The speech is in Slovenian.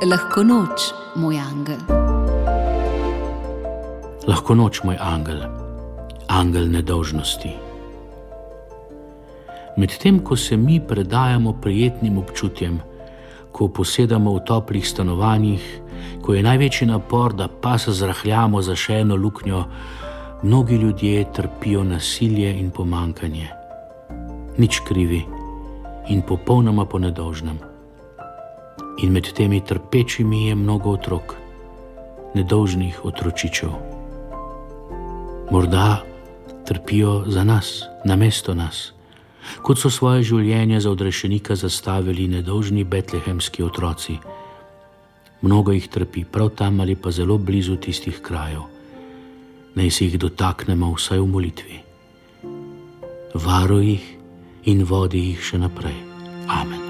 Lahko noč, moj angel. Lahko noč, moj angel, angel nedolžnosti. Medtem, ko se mi predajamo prijetnim občutjem, ko posedamo v toplih stanovanjih, ko je največji napor, da pas zrahljamo za še eno luknjo, mnogi ljudje trpijo nasilje in pomankanje. Nič krivi in popolnoma po nedolžnem. In med temi trpečimi je mnogo otrok, nedolžnih otročičev. Morda trpijo za nas, namesto nas, kot so svoje življenje za odrešenika zastavili nedolžni betlehemski otroci. Mnogo jih trpi prav tam ali pa zelo blizu tistih krajev. Naj si jih dotaknemo vsaj v molitvi. Varuj jih in vodi jih še naprej. Amen.